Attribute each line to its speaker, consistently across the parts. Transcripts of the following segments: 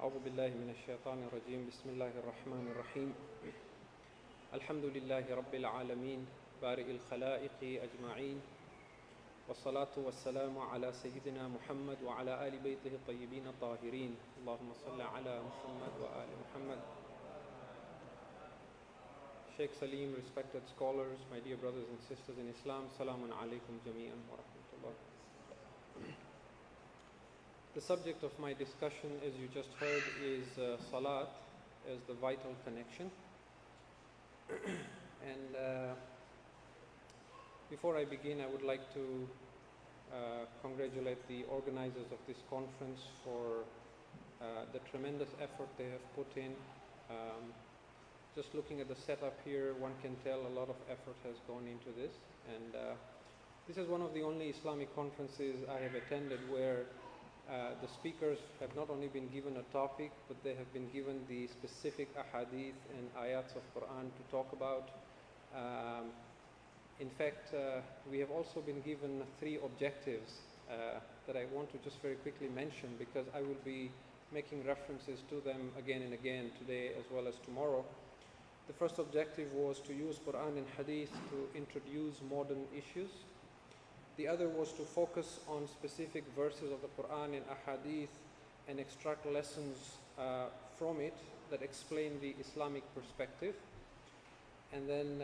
Speaker 1: أعوذ بالله من الشيطان الرجيم بسم الله الرحمن الرحيم الحمد لله رب العالمين بارئ الخلائق أجمعين والصلاة والسلام على سيدنا محمد وعلى آل بيته الطيبين الطاهرين اللهم صل على محمد وآل محمد. Sheikh Salim, respected scholars, my dear brothers and sisters in Islam, Salamun alaykum jami'an wa rahmatullah. The subject of my discussion, as you just heard, is Salat as the vital connection. And before I begin, I would like to congratulate the organizers of this conference for the tremendous effort they have put in. Just looking at the setup here, one can tell a lot of effort has gone into this. And this is one of the only Islamic conferences I have attended where the speakers have not only been given a topic, but they have been given the specific ahadith and ayats of Quran to talk about. In fact, we have also been given 3 objectives that I want to just very quickly mention, because I will be making references to them again and again today as well as tomorrow. The first objective was to use Quran and Hadith to introduce modern issues. The other was to focus on specific verses of the Quran and Ahadith and extract lessons from it that explain the Islamic perspective. And then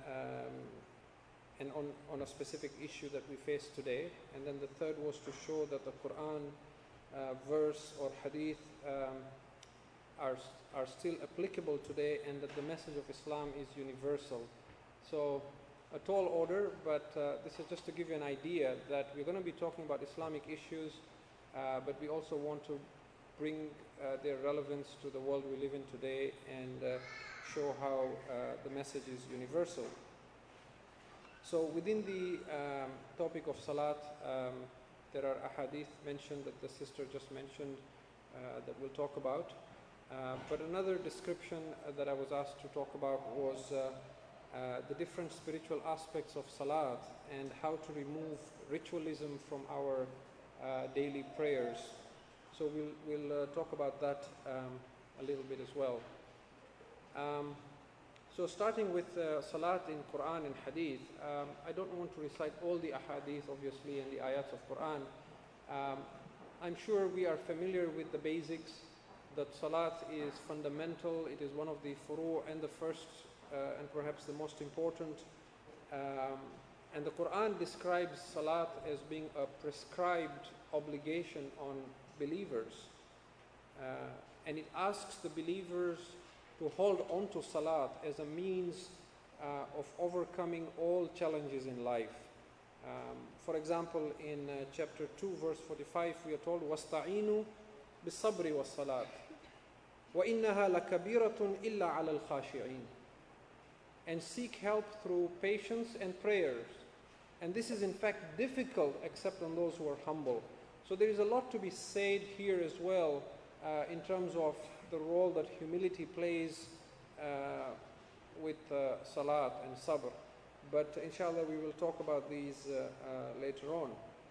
Speaker 1: on a specific issue that we face today. And then the third was to show that the Quran verse or Hadith are still applicable today, and that the message of Islam is universal. So a tall order, but this is just to give you an idea that we're going to be talking about Islamic issues, but we also want to bring their relevance to the world we live in today and show how the message is universal. So within the topic of Salat, there are ahadith mentioned that the sister just mentioned that we'll talk about. But another description that I was asked to talk about was the different spiritual aspects of Salat and how to remove ritualism from our daily prayers. So we'll talk about that a little bit as well. So starting with Salat in Quran and Hadith, I don't want to recite all the ahadith obviously and the ayats of Quran. I'm sure we are familiar with the basics, that Salat is fundamental. It is one of the furu' and the first and perhaps the most important. And the Quran describes Salat as being a prescribed obligation on believers. And it asks the believers to hold on to Salat as a means of overcoming all challenges in life. For example, in chapter 2, verse 45, we are told, وَاسْتَعِينُوا بِالصَّبْرِ وَالصَّلَاةِ وَإِنَّهَا لَكَبِيرَةٌ إِلَّا عَلَى الْخَاشِعِينَ. And seek help through patience and prayers. And this is in fact difficult except on those who are humble. So there is a lot to be said here as well in terms of the role that humility plays with Salat and Sabr. But inshallah we will talk about these later on.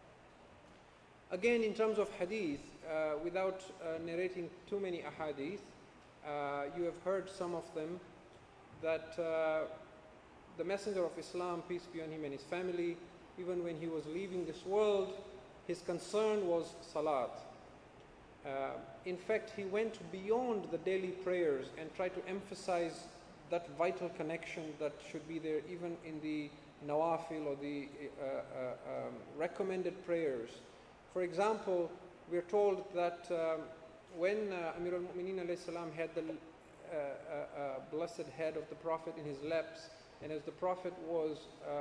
Speaker 1: Again, in terms of Hadith, without narrating too many ahadith, you have heard some of them, that the Messenger of Islam, peace be on him and his family, even when he was leaving this world, his concern was Salat. In fact, he went beyond the daily prayers and tried to emphasize that vital connection that should be there even in the nawafil or the recommended prayers. For example, we are told that when Amir al-Mu'mineen alayhi salam had the blessed head of the Prophet in his laps, and as the Prophet was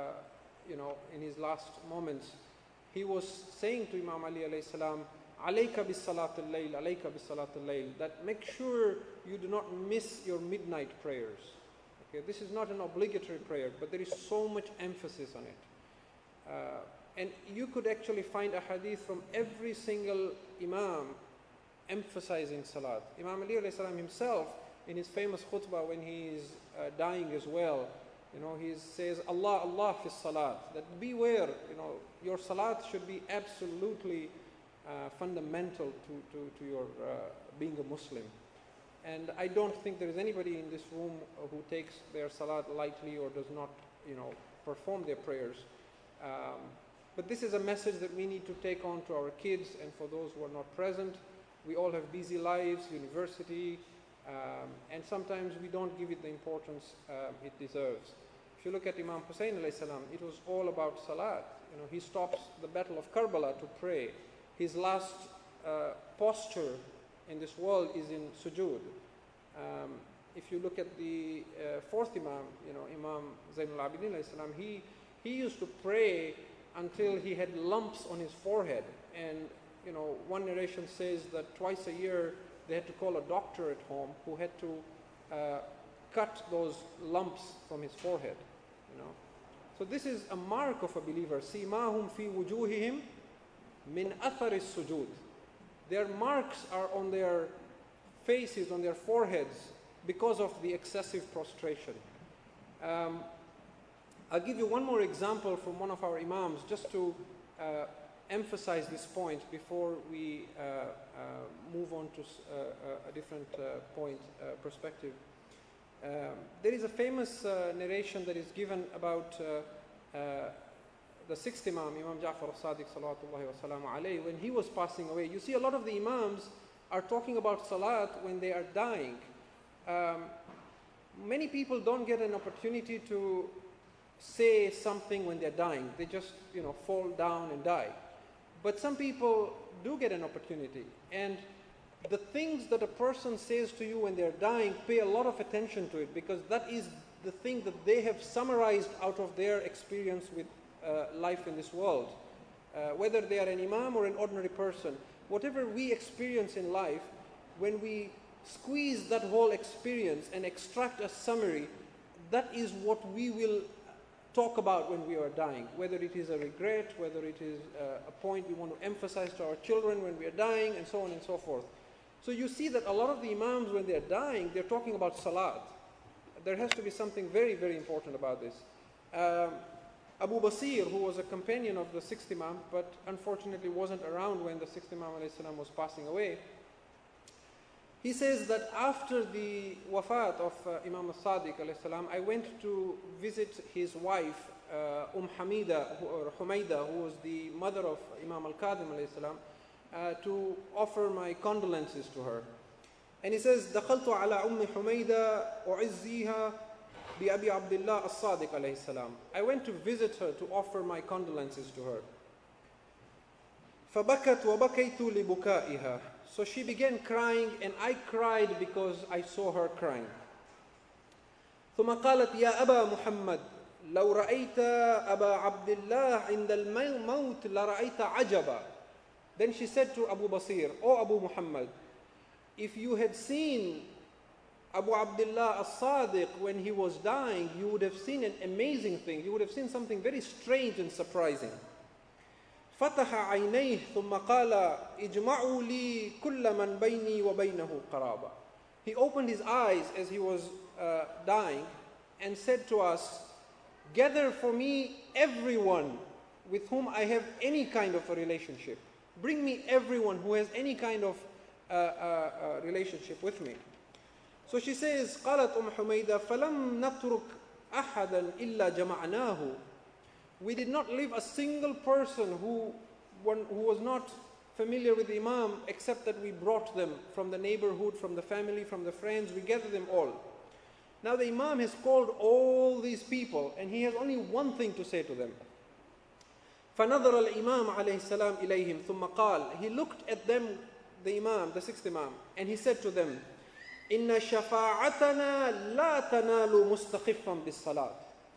Speaker 1: in his last moments, he was saying to Imam Ali alayhi salam, alayka bis salat al-layl, alayka bis salat al-layl, that make sure you do not miss your midnight prayers. Okay, this is not an obligatory prayer, but there is so much emphasis on it. And you could actually find a hadith from every single Imam emphasizing Salat. Imam Ali alayhi salam himself, in his famous khutbah when he is dying as well, he says, Allah, Allah fi Salat, that beware, your Salat should be absolutely fundamental to your being a Muslim. And I don't think there is anybody in this room who takes their salat lightly or does not, perform their prayers. But this is a message that we need to take on to our kids and for those who are not present. We all have busy lives, university, and sometimes we don't give it the importance it deserves. If you look at Imam Hussein alayhi salam, it was all about salat. He stops the battle of Karbala to pray. His last posture in this world is in sujood. If you look at the fourth Imam, Imam Zainul Abidin alayhi salam, he used to pray until he had lumps on his forehead. And one narration says that twice a year they had to call a doctor at home who had to cut those lumps from his forehead. So this is a mark of a believer. Simahum fi wujuhihim min athari sujud. Their marks are on their faces, on their foreheads, because of the excessive prostration. I'll give you one more example from one of our imams, just to emphasize this point before we move on to a different perspective. There is a famous narration that is given about the sixth Imam, Imam Ja'far al-Sadiq salawatullahi wa salamu alayhi, when he was passing away. You see, a lot of the Imams are talking about salat when they are dying. Many people don't get an opportunity to say something when they're dying. They just, fall down and die. But some people do get an opportunity. And the things that a person says to you when they're dying, pay a lot of attention to it, because that is the thing that they have summarized out of their experience with life in this world. Whether they are an imam or an ordinary person, whatever we experience in life, when we squeeze that whole experience and extract a summary, that is what we will talk about when we are dying. Whether it is a regret, whether it is a point we want to emphasize to our children when we are dying, and so on and so forth. So you see that a lot of the imams, when they're dying, they're talking about salat. There has to be something very, very important about this. Abu Basir, who was a companion of the sixth Imam, but unfortunately wasn't around when the sixth Imam alayhi salam was passing away, he says that after the wafat of Imam al-Sadiq alayhi salam, I went to visit his wife, Humayda, who was the mother of Imam al-Kadhim alayhi salam, to offer my condolences to her. And he says, دخلت على أم حميدة أعزيها بأبي عبد الله الصادق عليه السلام. I went to visit her to offer my condolences to her. فبكت وبكيت لبكائها. So she began crying and I cried because I saw her crying. ثم قالت يا أبا محمد لو رأيت أبا عبد الله عند الموت لرأيت عجبا. Then she said to Abu Basir, "O Abu Muhammad, if you had seen Abu Abdullah as-Sadiq when he was dying, you would have seen an amazing thing. You would have seen something very strange and surprising." فتح عينيه ثم قال اجمعوا لي كل من بيني وبينه قرابة. He opened his eyes as he was dying and said to us, "Gather for me everyone with whom I have any kind of a relationship. Bring me everyone who has any kind of relationship with me." So she says, قالت حميدة فلم نترك أحدا إلا جمعناه. We did not leave a single person who was not familiar with the Imam, except that we brought them from the neighborhood, from the family, from the friends. We gathered them all. Now the Imam has called all these people and he has only one thing to say to them. فنظر الإمام عليه السلام إليهم ثم قال, he looked at them, the Imam, the sixth Imam, and he said to them, إن شفاعتنا لا تنال مستخفا بالصلاة.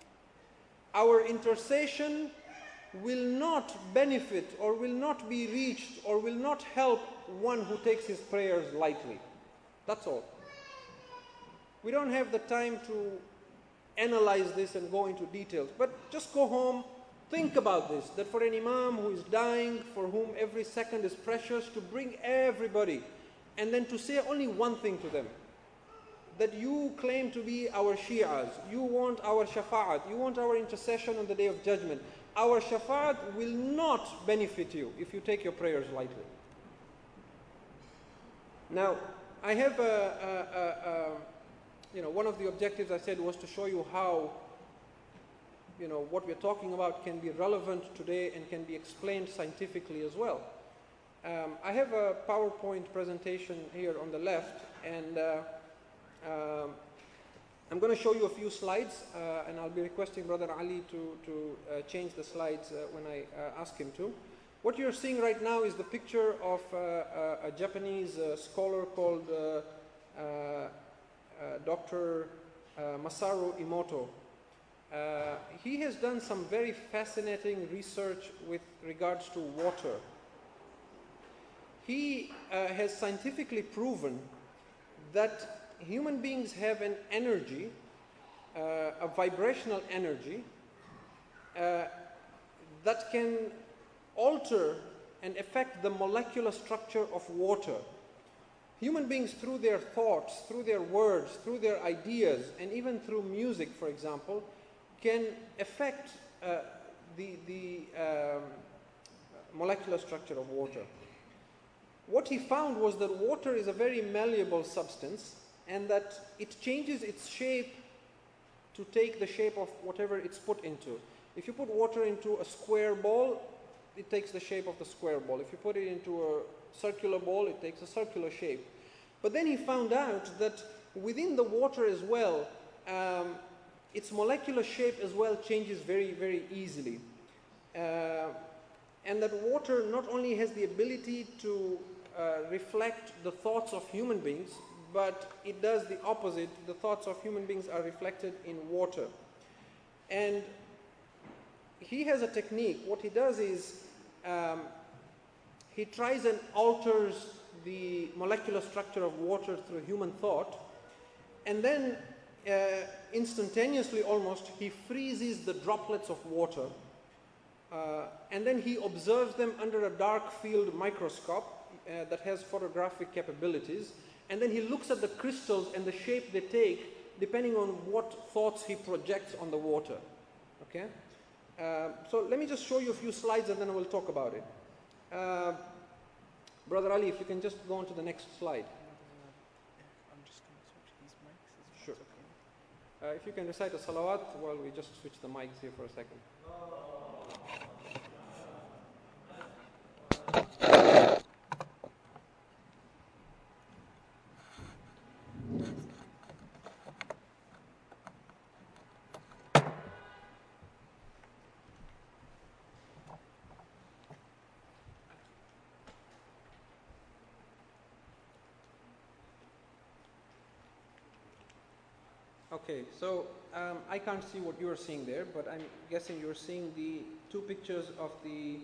Speaker 1: Our intercession will not benefit or will not be reached or will not help one who takes his prayers lightly. That's all. We don't have the time to analyze this and go into details, but just go home, think about this, that for an Imam who is dying, for whom every second is precious, to bring everybody and then to say only one thing to them, that you claim to be our Shi'as, you want our shafa'at, you want our intercession on the Day of Judgment. Our shafa'at will not benefit you if you take your prayers lightly. Now, I have one of the objectives I said was to show you how, what we're talking about can be relevant today and can be explained scientifically as well. I have a PowerPoint presentation here on the left, and I'm going to show you a few slides, and I'll be requesting Brother Ali to change the slides when I ask him to. What you're seeing right now is the picture of a Japanese scholar called Dr. Masaru Emoto. He has done some very fascinating research with regards to water. He has scientifically proven that human beings have an energy, a vibrational energy, that can alter and affect the molecular structure of water. Human beings, through their thoughts, through their words, through their ideas, and even through music, for example, can affect the molecular structure of water. What he found was that water is a very malleable substance, and that it changes its shape to take the shape of whatever it's put into. If you put water into a square bowl, it takes the shape of the square bowl. If you put it into a circular bowl, it takes a circular shape. But then he found out that within the water as well, its molecular shape as well changes very, very easily. And that water not only has the ability to reflect the thoughts of human beings, but it does the opposite. The thoughts of human beings are reflected in water. And he has a technique. What he does is he tries and alters the molecular structure of water through human thought, and then instantaneously almost, he freezes the droplets of water, and then he observes them under a dark field microscope that has photographic capabilities, and then he looks at the crystals and the shape they take depending on what thoughts he projects on the water. Okay? So let me just show you a few slides and then we'll talk about it. Brother Ali, if you can just go on to the next slide.
Speaker 2: I'm just going to switch these mics.
Speaker 1: Sure.
Speaker 2: Okay.
Speaker 1: If you can recite a salawat while we just switch the mics here for a second. Okay, so I can't see what you're seeing there, but I'm guessing you're seeing the two pictures of the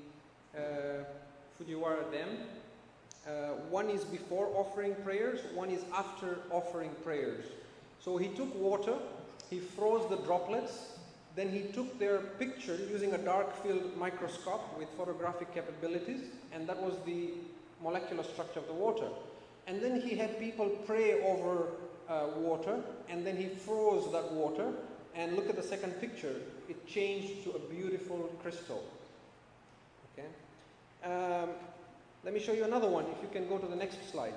Speaker 1: Fujiwara Dam. One is before offering prayers, one is after offering prayers. So he took water, he froze the droplets, then he took their picture using a dark field microscope with photographic capabilities, and that was the molecular structure of the water. And then he had people pray over water, and then he froze that water, and look at the second picture. It changed to a beautiful crystal. Okay. Let me show you another one, if you can go to the next slide.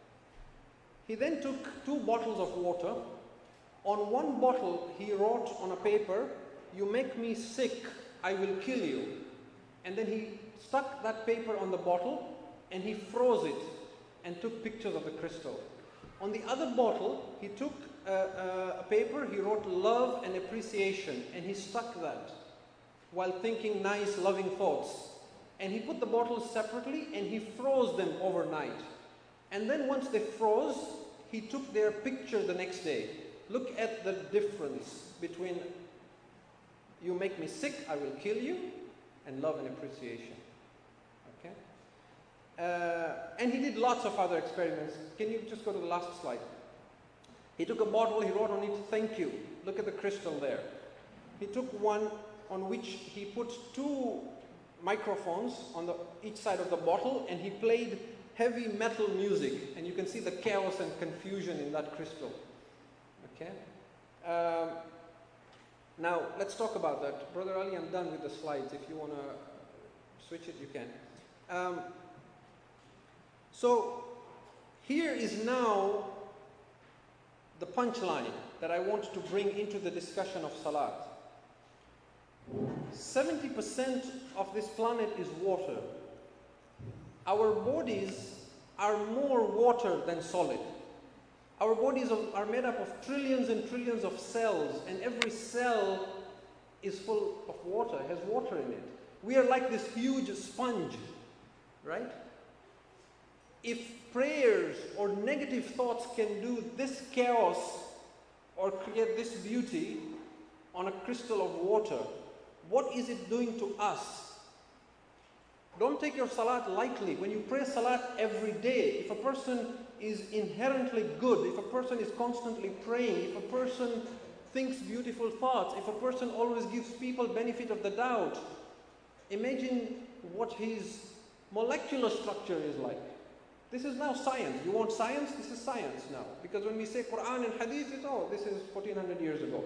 Speaker 1: He then took 2 bottles of water. On one bottle, he wrote on a paper, "You make me sick, I will kill you." And then he stuck that paper on the bottle, and he froze it, and took pictures of the crystal. On the other bottle, he took a paper, he wrote "love and appreciation," and he stuck that while thinking nice, loving thoughts. And he put the bottles separately, and he froze them overnight. And then once they froze, he took their picture the next day. Look at the difference between "you make me sick, I will kill you," and "love and appreciation." Okay? And he did lots of other experiments. Can you just go to the last slide? He took a bottle, he wrote on it "thank you." Look at the crystal there. He took one on which he put 2 microphones on each side of the bottle, and he played heavy metal music, and you can see the chaos and confusion in that crystal. Okay? Now, let's talk about that. Brother Ali, I'm done with the slides. If you want to switch it, you can. So, Here is now the punchline that I want to bring into the discussion of salat. 70% of this planet is water. Our bodies are more water than solid. Our bodies are made up of trillions and trillions of cells, and every cell is full of water, has water in it. We are like this huge sponge, right? If prayers or negative thoughts can do this chaos or create this beauty on a crystal of water, what is it doing to us? Don't take your salat lightly. When you pray salat every day, if a person is inherently good, if a person is constantly praying, if a person thinks beautiful thoughts, if a person always gives people benefit of the doubt, imagine what his molecular structure is like. This is now science. You want science? This is science now. Because when we say Quran and Hadith, it's, oh, this is 1400 years ago.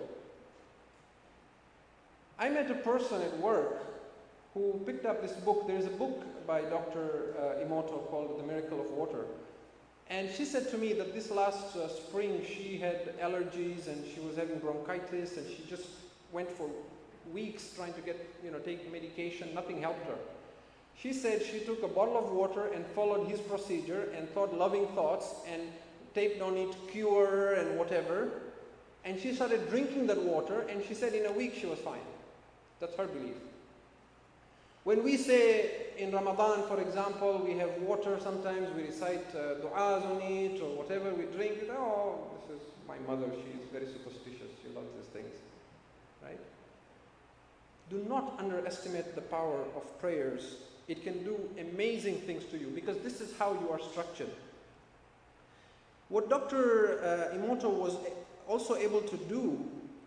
Speaker 1: I met a person at work who picked up this book. There is a book by Dr. Emoto called The Miracle of Water. And she said to me that this last spring she had allergies and she was having bronchitis, and she just went for weeks trying to take medication. Nothing helped her. She said she took a bottle of water and followed his procedure and thought loving thoughts and taped on it cure and whatever. And she started drinking that water, and she said in a week she was fine. That's her belief. When we say in Ramadan, for example, we have water, sometimes we recite du'as on it or whatever, we drink it. Oh, this is my mother, she's very superstitious, she loves these things, right? Do not underestimate the power of prayers. It can do amazing things to you, because this is how you are structured. What Dr. Emoto was also able to do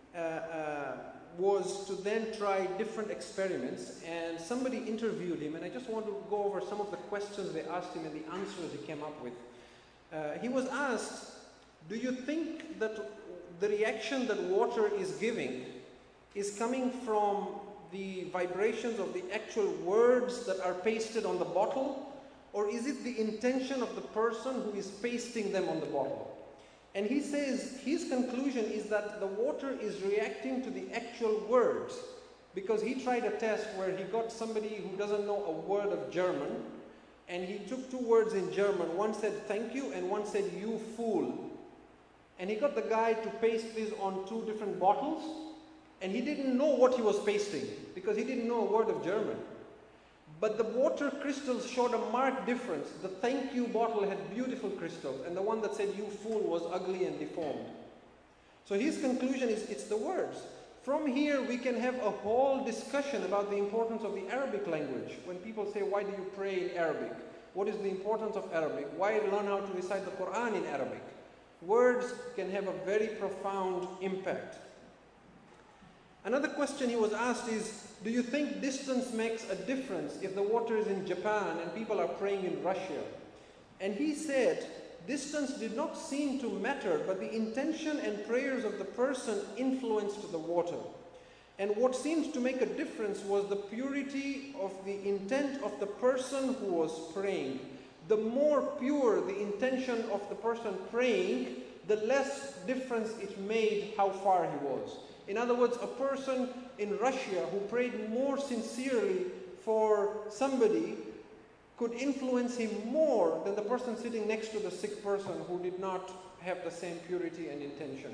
Speaker 1: was to then try different experiments, and somebody interviewed him, and I just want to go over some of the questions they asked him and the answers he came up with. He was asked, do you think that the reaction that water is giving is coming from the vibrations of the actual words that are pasted on the bottle, or is it the intention of the person who is pasting them on the bottle? And he says his conclusion is that the water is reacting to the actual words, because he tried a test where he got somebody who doesn't know a word of German, and he took two words in German. One said thank you and one said you fool. And he got the guy to paste this on two different bottles, and he didn't know what he was pasting because he didn't know a word of German. But the water crystals showed a marked difference. The thank you bottle had beautiful crystals, and the one that said you fool was ugly and deformed. So his conclusion is it's the words. From here we can have a whole discussion about the importance of the Arabic language. When people say, why do you pray in Arabic? What is the importance of Arabic? Why learn how to recite the Quran in Arabic? Words can have a very profound impact. Another question he was asked is, do you think distance makes a difference if the water is in Japan and people are praying in Russia? And he said, distance did not seem to matter, but the intention and prayers of the person influenced the water. And what seemed to make a difference was the purity of the intent of the person who was praying. The more pure the intention of the person praying, the less difference it made how far he was. In other words, a person in Russia who prayed more sincerely for somebody could influence him more than the person sitting next to the sick person who did not have the same purity and intention.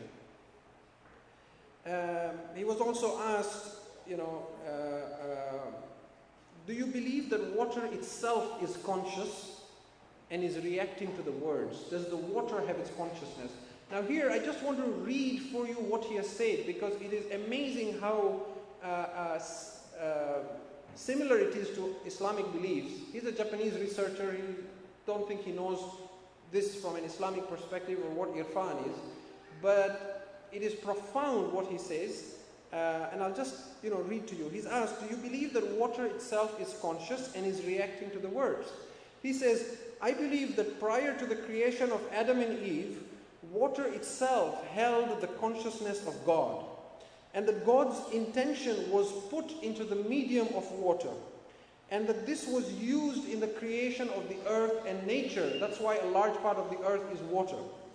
Speaker 1: He was also asked, do you believe that water itself is conscious and is reacting to the words? Does the water have its consciousness? Now here, I just want to read for you what he has said, because it is amazing how similar it is to Islamic beliefs. He's a Japanese researcher. I don't think he knows this from an Islamic perspective or what Irfan is, but it is profound what he says, and I'll just read to you. He's asked, do you believe that water itself is conscious and is reacting to the words? He says, I believe that prior to the creation of Adam and Eve, water itself held the consciousness of God, and that God's intention was put into the medium of water, and that this was used in the creation of the earth and nature. That's why a large part of the earth is water.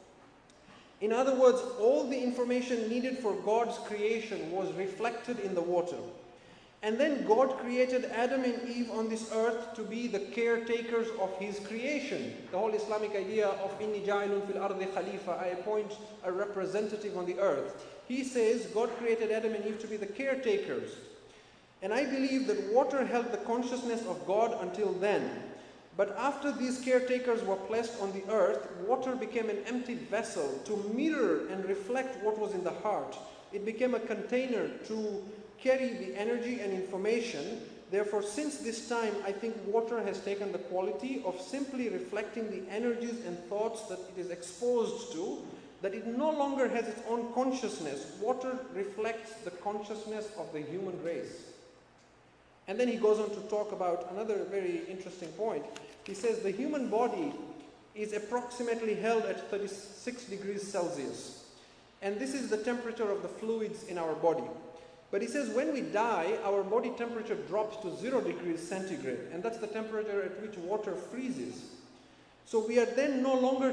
Speaker 1: In other words, all the information needed for God's creation was reflected in the water. And then God created Adam and Eve on this earth to be the caretakers of His creation. The whole Islamic idea of Inni ja'ilun fil ardi khalifa, I appoint a representative on the earth. He says God created Adam and Eve to be the caretakers. And I believe that water held the consciousness of God until then. But after these caretakers were placed on the earth, water became an empty vessel to mirror and reflect what was in the heart. It became a container to carry the energy and information. Therefore, since this time, I think water has taken the quality of simply reflecting the energies and thoughts that it is exposed to, that it no longer has its own consciousness. Water reflects the consciousness of the human race. And then he goes on to talk about another very interesting point. He says the human body is approximately held at 36 degrees Celsius. And this is the temperature of the fluids in our body. But he says when we die, our body temperature drops to 0 degrees centigrade. And that's the temperature at which water freezes. So we are then no longer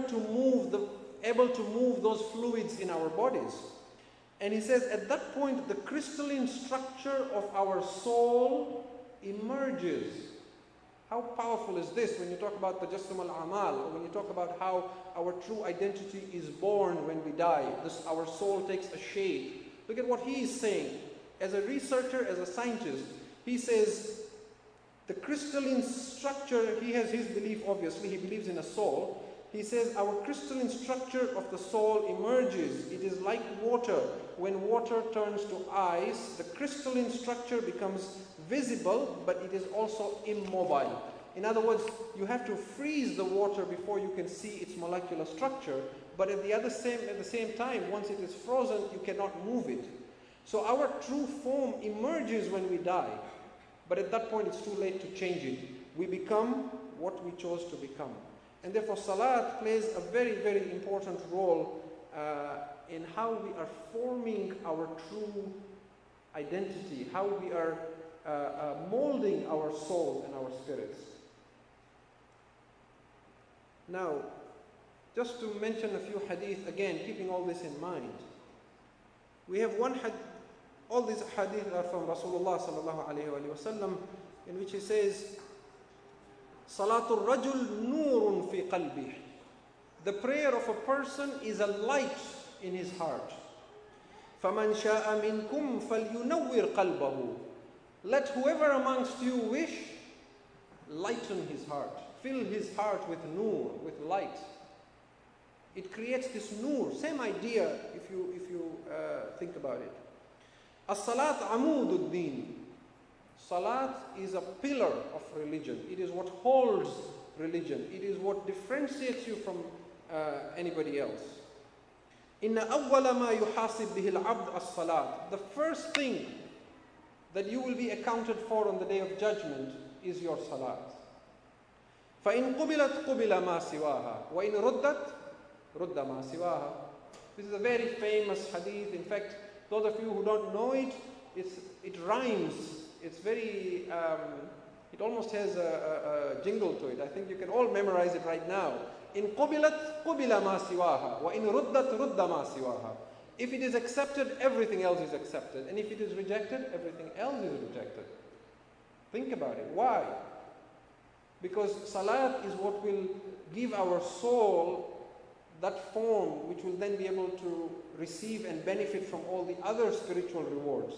Speaker 1: able to move those fluids in our bodies. And he says at that point, the crystalline structure of our soul emerges. How powerful is this when you talk about the Tajassum al-Amal, or when you talk about how our true identity is born when we die. Our soul takes a shape. Look at what he is saying. As a researcher, as a scientist, he says the crystalline structure, he has his belief, obviously, he believes in a soul. He says our crystalline structure of the soul emerges. It is like water. When water turns to ice, the crystalline structure becomes visible, but it is also immobile. In other words, you have to freeze the water before you can see its molecular structure, but at the same time, once it is frozen, you cannot move it. So our true form emerges when we die, but at that point it's too late to change it. We become what we chose to become. And therefore Salat plays a very, very important role in how we are forming our true identity, how we are molding our soul and our spirits. Now, just to mention a few hadith, again, keeping all this in mind. We have one hadith, all these hadith are from Rasulullah sallallahu alayhi wa sallam, in which he says, Salatul Rajul Nurun fi qalbih. The prayer of a person is a light in his heart. فَمَنْ شَاءَ مِنْكُمْ فَلْيُنَوِّرْ قَلْبَهُ. Let whoever amongst you wish, lighten his heart. Fill his heart with nur, with light. It creates this nur, same idea if you think about it. As-salat amududdin. Salat is a pillar of religion. It is what holds religion. It is what differentiates you from anybody else. Inna awwala ma yuhasib bihi al-abd as-salat. The first thing that you will be accounted for on the day of judgment is your salat. فَإِن قُبِلَتْ قُبِلَ مَا سِوَاهَا وَإِن رُدَّتْ رُدَّ مَا سِوَاهَا. This is a very famous hadith. In fact, those of you who don't know it, it rhymes. It's very, it almost has a jingle to it. I think you can all memorize it right now. In قُبِلَتْ قُبِلَ مَا سِوَاهَا وَإِن رُدَّتْ رُدَّ مَا سِوَاهَا. If it is accepted, everything else is accepted. And if it is rejected, everything else is rejected. Think about it. Why? Because salat is what will give our soul that form which will then be able to receive and benefit from all the other spiritual rewards.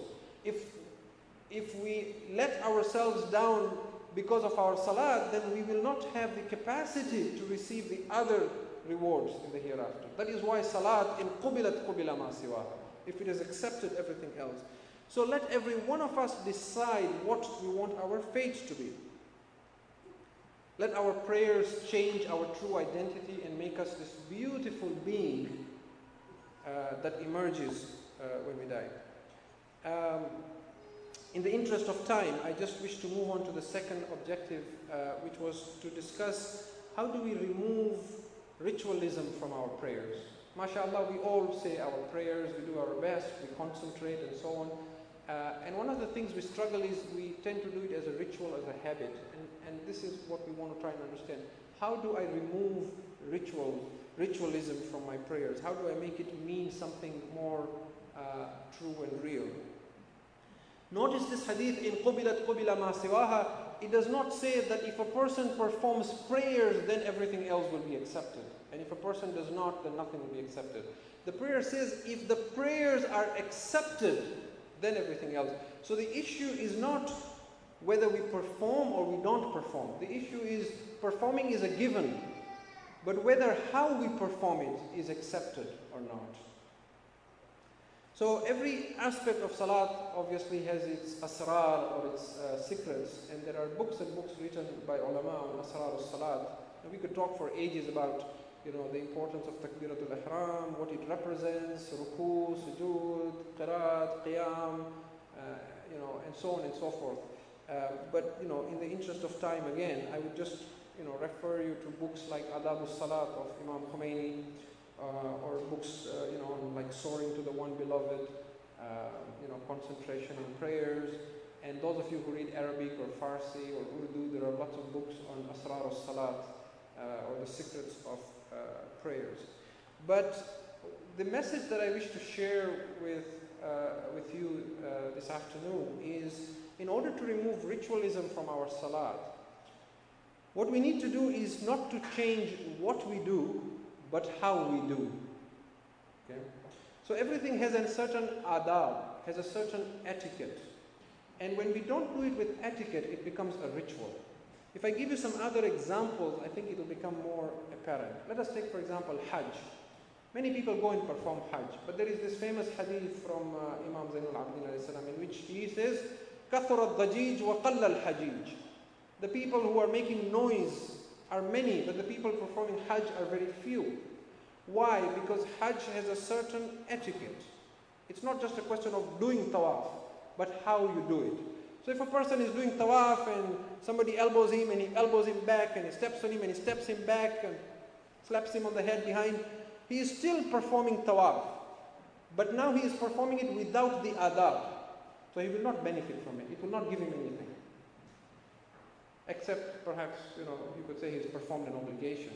Speaker 1: If we let ourselves down because of our salat, then we will not have the capacity to receive the other rewards in the hereafter. That is why salat in qubilat qubila ma siwaha. If it is accepted, everything else. So let every one of us decide what we want our fate to be. Let our prayers change our true identity and make us this beautiful being that emerges when we die. In the interest of time, I just wish to move on to the second objective, which was to discuss how do we remove ritualism from our prayers. MashaAllah, we all say our prayers, we do our best, we concentrate and so on. And one of the things we struggle is we tend to do it as a ritual, as a habit. And this is what we want to try and understand. How do I remove ritualism from my prayers? How do I make it mean something more true and real? Notice this hadith in قُبِلَتْ قُبِلَ مَا سِوَاهَا. It does not say that if a person performs prayers, then everything else will be accepted. And if a person does not, then nothing will be accepted. The prayer says if the prayers are accepted, then everything else. So the issue is not whether we perform or we don't perform. The issue is performing is a given, but whether how we perform it is accepted or not. So every aspect of salat obviously has its asrar or its secrets, and there are books and books written by ulama on asrar al-salat. And we could talk for ages about the importance of takbiratul ihram, what it represents, ruku, sujood, qiraat, qiyam, and so on and so forth. But in the interest of time, again, I would just refer you to books like Adab al-Salat of Imam Khomeini, or books on like Soaring to the One Beloved, concentration in prayers. And those of you who read Arabic or Farsi or Urdu, there are lots of books on Asrar al-Salat, or the secrets of prayers. But the message that I wish to share with you this afternoon is, in order to remove ritualism from our salat, what we need to do is not to change what we do, but how we do. Okay? So everything has a certain adab, has a certain etiquette. And when we don't do it with etiquette, it becomes a ritual. If I give you some other examples, I think it will become more apparent. Let us take, for example, Hajj. Many people go and perform Hajj, but there is this famous hadith from Imam Zainul Abidin alayhi salam, in which he says, كَثُرَ الضَّجِيجُ وَقَلَّ الْحَجِيجُ. The people who are making noise are many, but the people performing Hajj are very few. Why? Because Hajj has a certain etiquette. It's not just a question of doing tawaf, but how you do it. So if a person is doing tawaf and somebody elbows him and he elbows him back and he steps on him and he steps him back and slaps him on the head behind, he is still performing tawaf. But now he is performing it without the adab. So he will not benefit from it. It will not give him anything. Except perhaps, you could say he's performed an obligation.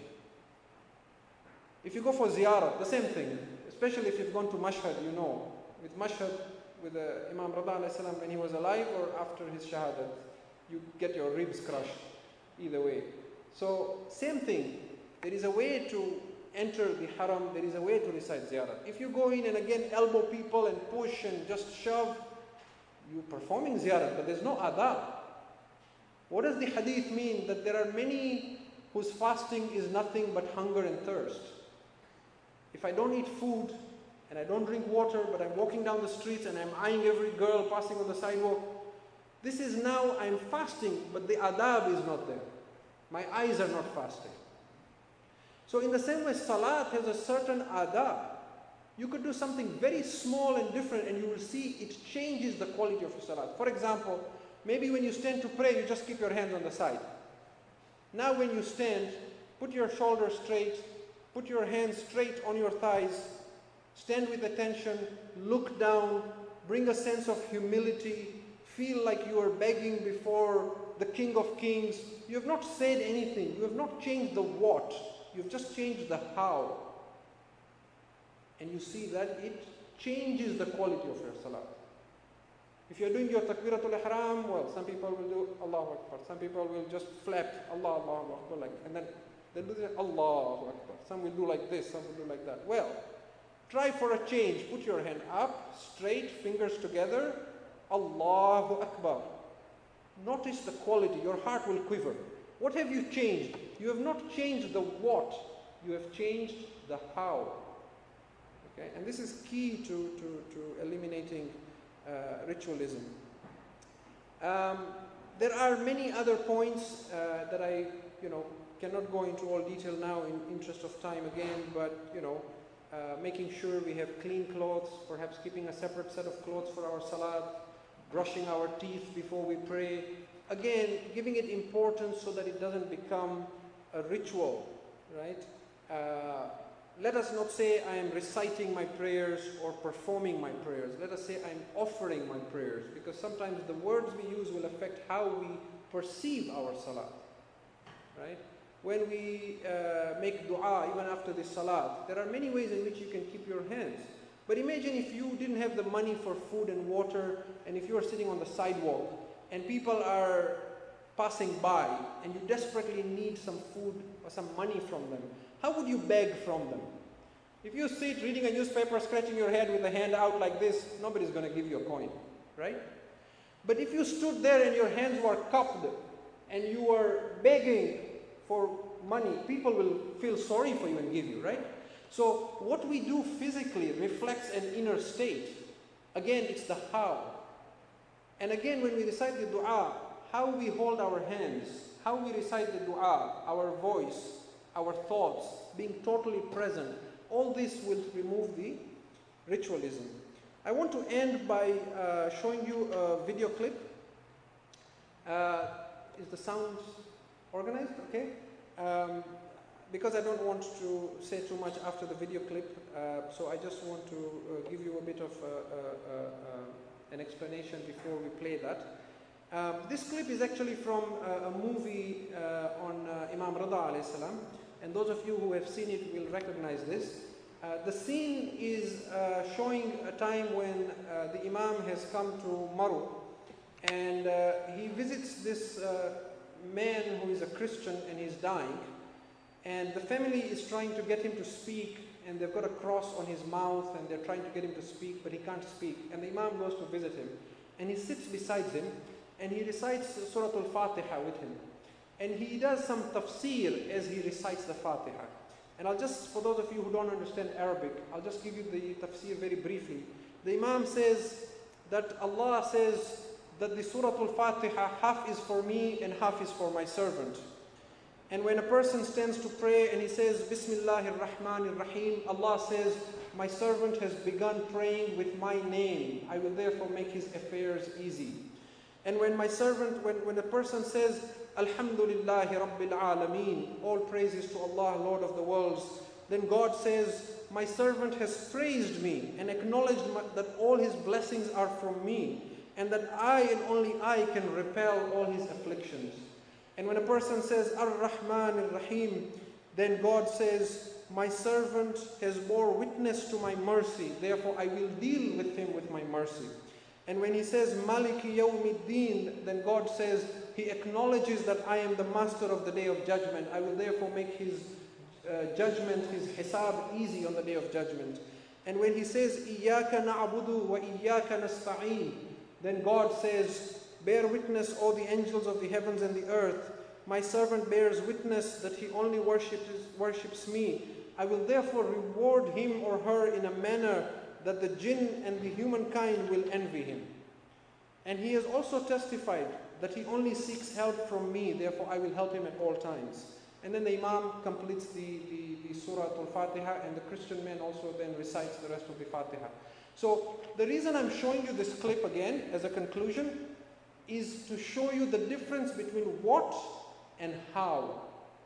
Speaker 1: If you go for ziyarah, the same thing. Especially if you've gone to Mashhad, with Mashhad, with Imam Rida alayhi salam when he was alive or after his shahadat, you get your ribs crushed, either way. So same thing, there is a way to enter the haram, there is a way to recite ziyarah. If you go in and again elbow people and push and just shove, you're performing ziyarah, but there's no adab. What does the hadith mean? That there are many whose fasting is nothing but hunger and thirst. If I don't eat food, and I don't drink water, but I'm walking down the streets and I'm eyeing every girl passing on the sidewalk, this is now I'm fasting, but the adab is not there. My eyes are not fasting. So in the same way, salat has a certain adab. You could do something very small and different and you will see it changes the quality of your salat. For example, maybe when you stand to pray, you just keep your hands on the side. Now when you stand, put your shoulders straight, put your hands straight on your thighs, stand with attention, look down, bring a sense of humility, feel like you are begging before the King of Kings. You have not said anything. You have not changed the what. You have just changed the how. And you see that it changes the quality of your salah. If you're doing your takbiratul ihram, well, some people will do Allahu Akbar. Some people will just flap Allah, Allahu Akbar, like, and then they'll do this, Allahu Akbar. Some will do like this, some will do like that. Well, try for a change. Put your hand up, straight, fingers together. Allahu Akbar. Notice the quality. Your heart will quiver. What have you changed? You have not changed the what. You have changed the how. Okay? And this is key to eliminating ritualism. There are many other points that I cannot go into all detail now in interest of time again, but making sure we have clean clothes, perhaps keeping a separate set of clothes for our salat, brushing our teeth before we pray. Again, giving it importance so that it doesn't become a ritual, right? let us not say I am reciting my prayers or performing my prayers. Let us say I am offering my prayers, because sometimes the words we use will affect how we perceive our salat. Right? When we make dua even after the salat, there are many ways in which you can keep your hands. But imagine if you didn't have the money for food and water, and if you are sitting on the sidewalk and people are passing by and you desperately need some food or some money from them. How would you beg from them? If you sit reading a newspaper, scratching your head with a hand out like this, nobody's going to give you a coin, right? But if you stood there and your hands were cupped and you were begging for money, people will feel sorry for you and give you, right? So what we do physically reflects an inner state. Again, it's the how. And again, when we recite the dua, how we hold our hands, how we recite the dua, our voice, our thoughts, being totally present, all this will remove the ritualism. I want to end by showing you a video clip. Is the sound organized? Okay. Because I don't want to say too much after the video clip, so I just want to give you a bit of an explanation before we play that. This clip is actually from a movie on Imam Rida alayhi salam, and those of you who have seen it will recognize this. The scene is showing a time when the Imam has come to Maru, and he visits this man who is a Christian and he's dying, and the family is trying to get him to speak, and they've got a cross on his mouth and they're trying to get him to speak, but he can't speak, and the Imam goes to visit him, and he sits beside him and he recites Surah Al-Fatiha with him, and he does some tafsir as he recites the Fatiha. And I'll just, for those of you who don't understand Arabic, I'll just give you the tafsir very briefly. The Imam says that Allah says that the Surah Al-Fatiha, half is for me and half is for my servant. And when a person stands to pray and he says, Bismillahir Rahmanir Rahim, Allah says, my servant has begun praying with my name. I will therefore make his affairs easy. And when my servant, when a person says, Alhamdulillahi Rabbil Alameen, all praises to Allah, Lord of the worlds, then God says, my servant has praised me and acknowledged that all his blessings are from me, and that I and only I can repel all his afflictions. And when a person says, Ar-Rahman Ar-Rahim, then God says, my servant has bore witness to my mercy, therefore I will deal with him with my mercy. And when he says, Maliki Yawmiddin, then God says, he acknowledges that I am the master of the day of judgment. I will therefore make his judgment, his hisab easy on the day of judgment. And when he says, Iyaka na'budu wa iyaka nasta'een, then God says, bear witness, all the angels of the heavens and the earth. My servant bears witness that he only worships me. I will therefore reward him or her in a manner that the jinn and the humankind will envy him. And he has also testified that he only seeks help from me, therefore I will help him at all times. And then the Imam completes the Surah Al-Fatiha, and the Christian man also then recites the rest of the Fatiha. So the reason I'm showing you this clip again as a conclusion is to show you the difference between what and how.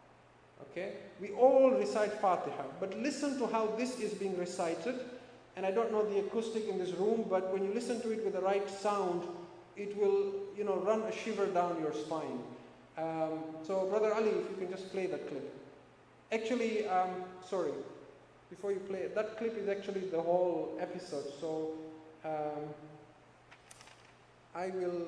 Speaker 1: Okay? We all recite Fatiha, but listen to how this is being recited. And I don't know the acoustic in this room, but when you listen to it with the right sound, it will, run a shiver down your spine. So Brother Ali, if you can just play that clip. Actually, sorry, before you play it, that clip is actually the whole episode. So I will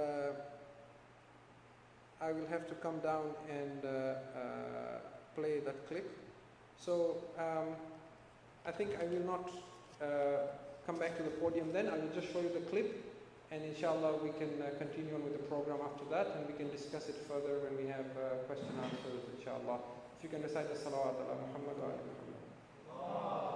Speaker 1: have to come down and play that clip. So I think I will not come back to the podium then. I will just show you the clip, and inshallah we can continue on with the program after that, and we can discuss it further when we have question and answers, inshallah. If you can recite the salawat ala Muhammad wa ala Muhammad.